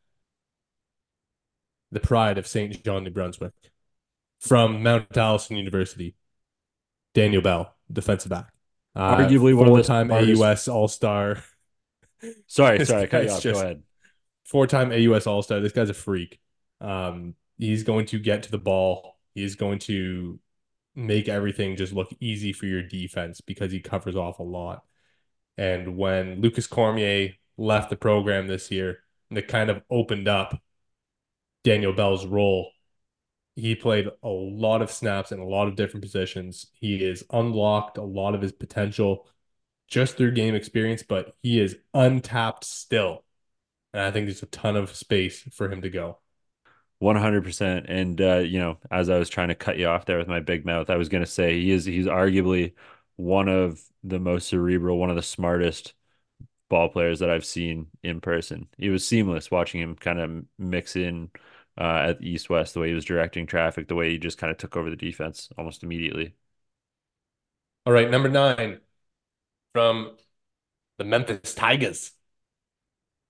the pride of St. John, New Brunswick, from Mount Allison University, Daniel Bell, defensive back. Arguably one of the Four-time smartest. AUS All-Star. Sorry, This sorry, I cut you guy's off. Go just ahead. four-time AUS All-Star. This guy's a freak. He's going to get to the ball. He's going to make everything just look easy for your defense because he covers off a lot. And when Lucas Cormier left the program this year, and it kind of opened up Daniel Bell's role. He played a lot of snaps in a lot of different positions. He is unlocked a lot of his potential just through game experience, but he is untapped still. And I think there's a ton of space for him to go. 100%. And as I was trying to cut you off there with my big mouth, I was going to say he's arguably one of the most cerebral, one of the smartest ball players that I've seen in person. It was seamless watching him kind of mix in at East West, the way he was directing traffic, the way he just kind of took over the defense almost immediately. All right, number 9 from the Memphis Tigers,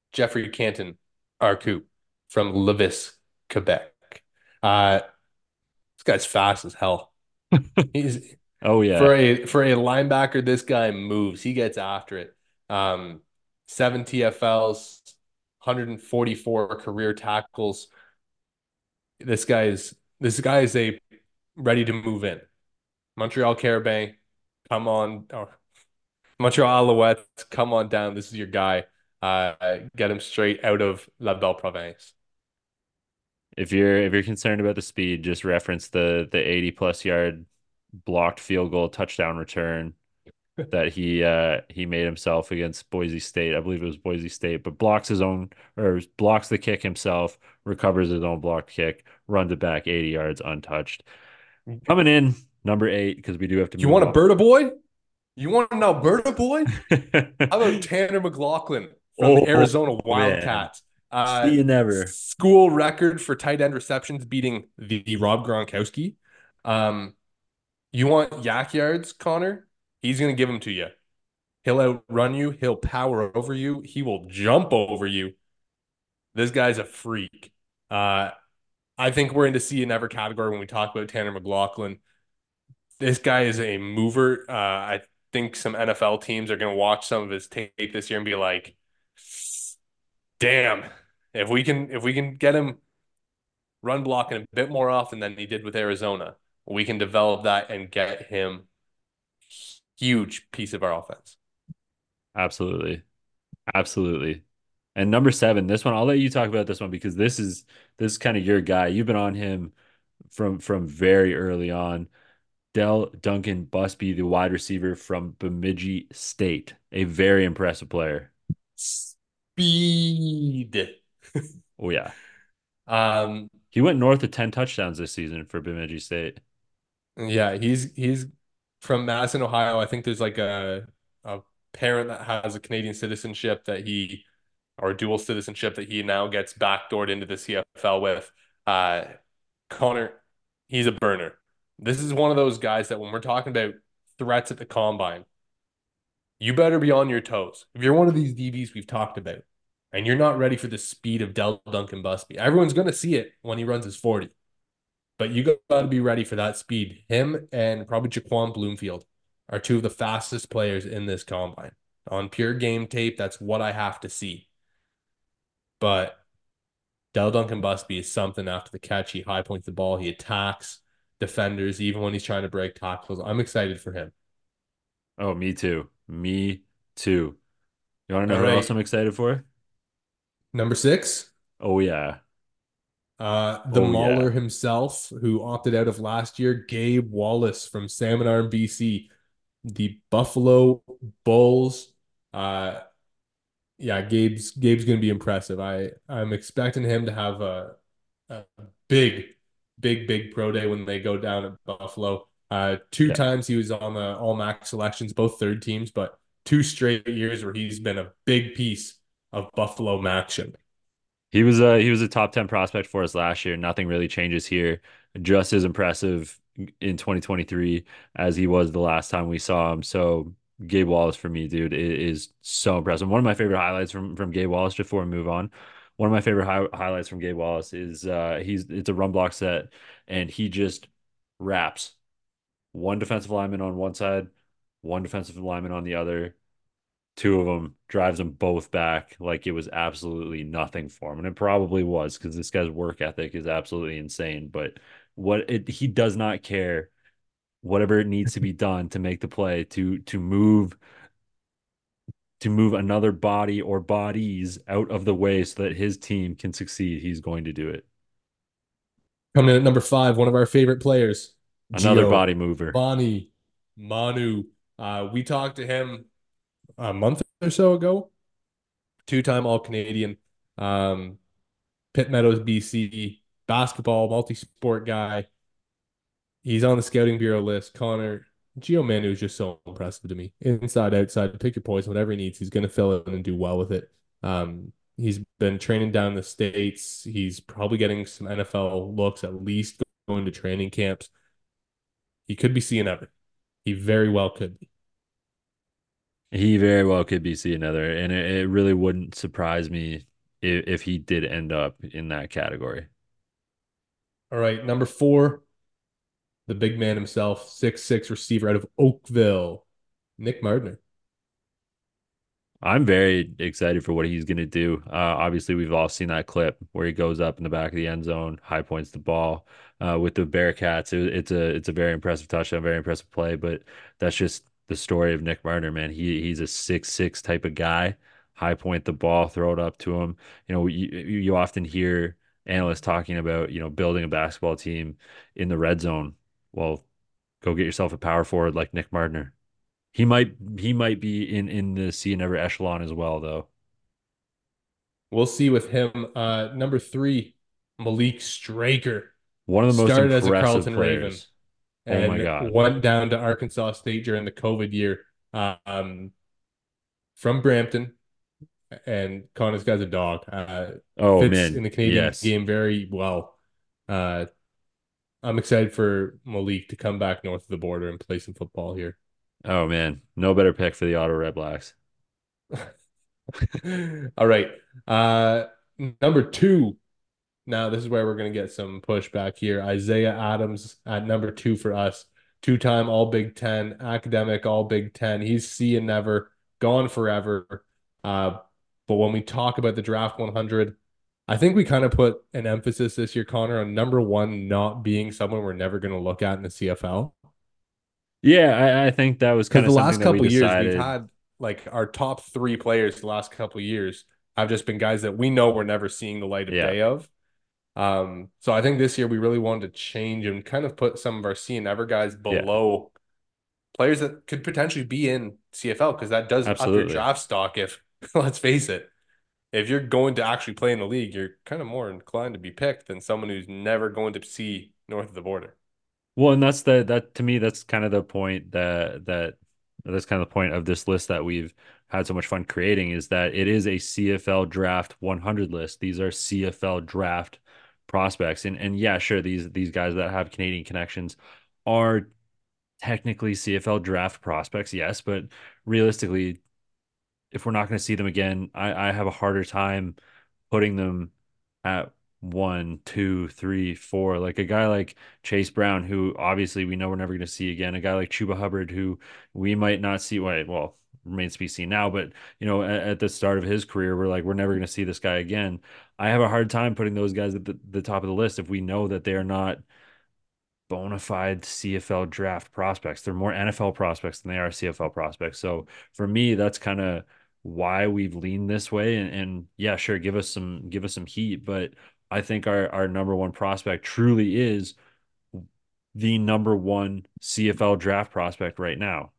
Jeffrey Canton Arcoup from Levis, Quebec. Uh, this guy's fast as hell. He's Oh for yeah. a linebacker. This guy moves. He gets after it. Um, 7 TFLs, 144 career tackles. This guy is a ready to move in. Montreal Carabin, come on. Or Montreal Alouettes, come on down. This is your guy. Get him straight out of La Belle Province. If you're concerned about the speed, just reference the 80 plus yard blocked field goal touchdown return that he made himself against Boise State. I believe it was Boise State, but blocks his own or blocks the kick himself, recovers his own blocked kick, runs it back 80 yards untouched. Coming in number 8 because we do have to You move want a on. Berta boy? You want an Alberta boy? How about Tanner McLaughlin from the Oh Arizona man, Wildcats? see you never. School record for tight end receptions, beating the Rob Gronkowski. Um, you want yak yards, Connor? He's gonna give them to you. He'll outrun you. He'll power over you. He will jump over you. This guy's a freak. Uh, I think we're in to see another category when we talk about Tanner McLaughlin. This guy is a mover. I think some NFL teams are going to watch some of his tape this year and be like, "Damn, if we can get him run blocking a bit more often than he did with Arizona, we can develop that and get him huge piece of our offense." Absolutely. Absolutely. And number 7, this one, I'll let you talk about this one because this is kind of your guy. You've been on him from very early on. Dell Duncan Busby, the wide receiver from Bemidji State, a very impressive player. Speed. Oh yeah. Um, He went north of 10 touchdowns this season for Bemidji State. yeah, he's from Madison, Ohio. I think there's like a parent that has a Canadian citizenship that he or dual citizenship that he now gets backdoored into the CFL with. Uh, Connor, he's a burner. This is one of those guys that when we're talking about threats at the combine, you better be on your toes. If you're one of these DBs we've talked about, and you're not ready for the speed of Del Duncan Busby, everyone's going to see it when he runs his 40. But you got to be ready for that speed. Him and probably Jaquan Bloomfield are two of the fastest players in this combine. On pure game tape, that's what I have to see. But Del Duncan Busby is something after the catch. He high points the ball. He attacks defenders even when he's trying to break tackles. I'm excited for him. Oh, me too. Me too. You want to know All who else right. I'm excited for? Number 6, Oh yeah. the Oh Mauler yeah. himself, who opted out of last year, Gabe Wallace from Salmon Arm, BC, the Buffalo Bulls. Uh, yeah, Gabe's gonna be impressive. I'm expecting him to have a big, big pro day when they go down at Buffalo. Two Yeah. times he was on the All Mac selections, both third teams, but 2 straight years where he's been a big piece of Buffalo action. He was a top 10 prospect for us last year. Nothing really changes here. Just as impressive in 2023 as he was the last time we saw him. So Gabe Wallace for me, dude, is so impressive. One of my favorite highlights from Gabe Wallace, just before we move on. One of my favorite highlights from Gabe Wallace is it's a run block set and he just wraps one defensive lineman on one side, one defensive lineman on the other, two of them, drives them both back like it was absolutely nothing for him. And it probably was because this guy's work ethic is absolutely insane. But he does not care whatever it needs to be done to make the play to move another body or bodies out of the way so that his team can succeed. He's going to do it. Coming in at number 5, one of our favorite players, Another Gio body mover. Bani Manu. We talked to him a month or so ago. Two-time All-Canadian, um, Pitt Meadows, BC, basketball, multi-sport guy. He's on the scouting bureau list. Connor, Gio Manu is just so impressive to me. Inside, outside, pick your poison, whatever he needs, he's going to fill in and do well with it. He's been training down in the States. He's probably getting some NFL looks, at least going to training camps. He could be seeing everything. He very well could be. He very well could be seeing another, and it really wouldn't surprise me if he did end up in that category. All right, number four, the big man himself, 6'6" receiver out of Oakville, Nick Mardner. I'm very excited for what he's going to do. Obviously, we've all seen that clip where he goes up in the back of the end zone, high points the ball with the Bearcats. It's a very impressive touchdown, very impressive play. But that's just the story of Nick Marner, man. He's a 6'6" type of guy. High point the ball, throw it up to him. You often hear analysts talking about building a basketball team in the red zone. Well, go get yourself a power forward like Nick Marner. He might be in the see and never echelon as well, though. We'll see with him. Number three, Malik Straker. One of the most Started as a impressive Carleton Raven players. Oh my and God. went down to Arkansas State during the COVID year. From Brampton, and calling this guy's a dog. Oh Fits in man, the Canadian yes. game very well. Uh, I'm excited for Malik to come back north of the border and play some football here. Oh man, no better pick for the Ottawa Red Blacks. All right. Uh, Number two. Now, this is where we're going to get some pushback here. Isaiah Adams at number two for us. Two-time All Big Ten, academic All Big Ten. He's see and never, gone forever. Uh, but when we talk about the draft 100, I think we kind of put an emphasis this year, Connor, on number one not being someone we're never going to look at in the CFL. Yeah, I think that was Because kind the of something last that we couple years we've decided. had like our top three players the last couple years have just been guys that we know we're never seeing the light of Yeah, day of. So I think this year we really wanted to change and kind of put some of our C and ever guys yeah, below players that could potentially be in CFL because that does up your absolutely. draft stock if let's face it, if you're going to actually play in the league, you're kind of more inclined to be picked than someone who's never going to see north of the border. Well, and that to me, that's kind of the point that's kind of the point of this list that we've had so much fun creating is that it is a CFL draft 100 list. These are CFL draft prospects. And yeah, sure, these guys that have Canadian connections are technically CFL draft prospects, yes, but realistically, if we're not going to see them again, I have a harder time putting them at one, two, three, four. Like a guy like Chase Brown, who obviously we know we're never going to see again. A guy like Chuba Hubbard, who we might not see. Well, remains to be seen now. But at the start of his career, we're never going to see this guy again. I have a hard time putting those guys at the top of the list if we know that they are not bona fide CFL draft prospects. They're more NFL prospects than they are CFL prospects. So for me, that's kind of why we've leaned this way. And yeah, sure, give us some heat, but I think our number one prospect truly is the number one CFL draft prospect right now.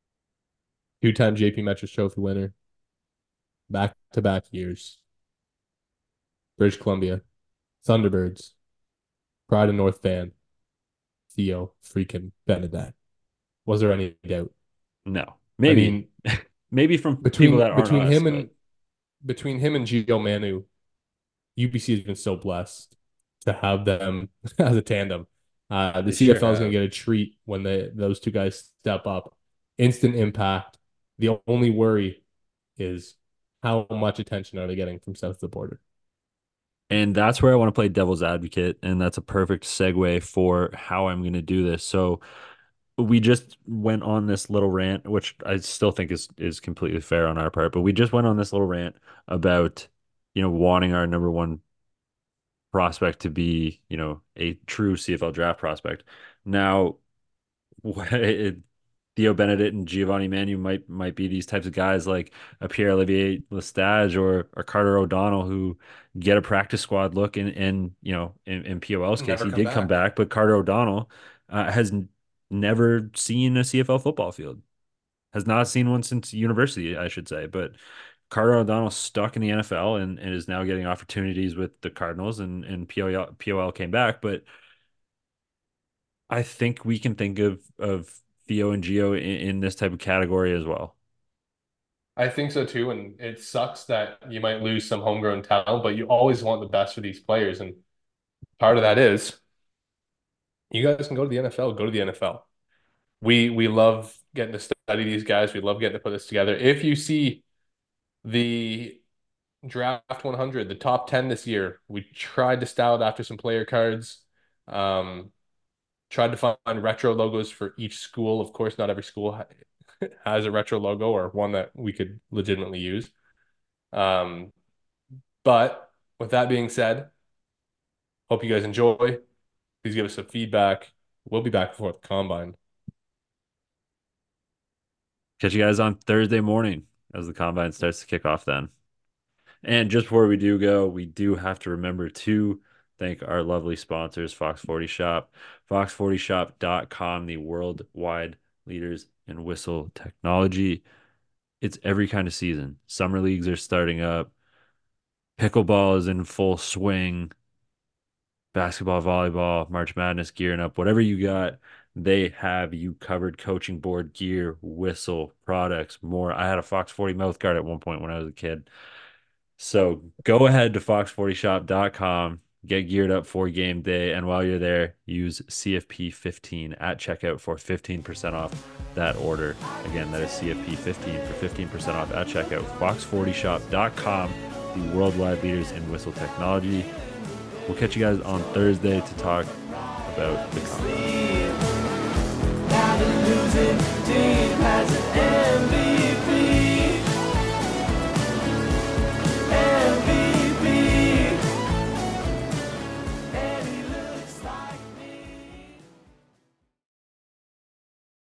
Two-time JP Metrics Trophy winner, back-to-back years. British Columbia, Thunderbirds, Pride of North Van, Theo freaking Benedette. Was there any doubt? No, I maybe, mean, maybe from people between that aren't between us, him but and between him and Gio Manu, UBC has been so blessed to have them as a tandem. The they sure CFL is going have. to get a treat when those two guys step up. Instant impact. The only worry is how much attention are they getting from south of the border? And that's where I want to play devil's advocate. And that's a perfect segue for how I'm going to do this. So we just went on this little rant, which I still think is completely fair on our part, but we just went on this little rant about, wanting our number one prospect to be, a true CFL draft prospect. Now, it, Theo Benedict and Giovanni Manu might be these types of guys like a Pierre Olivier Lestage or Carter O'Donnell who get a practice squad look in POL's case Never he come did come back. back, but Carter O'Donnell has never seen a CFL football field, has not seen one since university, I should say. But Carter O'Donnell stuck in the NFL and is now getting opportunities with the Cardinals and POL came back, but I think we can think of Theo and Gio in this type of category as well. I think so too. And it sucks that you might lose some homegrown talent, but you always want the best for these players. And part of that is you guys can go to the NFL, go to the NFL. we love getting to study these guys. We love getting to put this together. If you see the draft 100, the top 10 this year, we tried to style it after some player cards. Um, Tried to find retro logos for each school. Of course, not every school has a retro logo or one that we could legitimately use. Um, but with that being said, hope you guys enjoy. Please give us some feedback. We'll be back before the combine. Catch you guys on Thursday morning as the combine starts to kick off then. And just before we do go, we do have to remember to thank our lovely sponsors, Fox 40 Shop, fox40shop.com, the worldwide leaders in whistle technology. It's every kind of season. Summer leagues are starting up. Pickleball is in full swing. Basketball, volleyball, March Madness gearing up, whatever you got, they have you covered. Coaching board, gear, whistle, products, more. I had a Fox 40 mouth guard at one point when I was a kid. So go ahead to fox40shop.com, get geared up for game day, and while you're there, use CFP15 at checkout for 15% off that order. Again, that is CFP15 for 15% off at checkout. Fox40shop.com, the worldwide leaders in whistle technology. We'll catch you guys on Thursday to talk about the combine.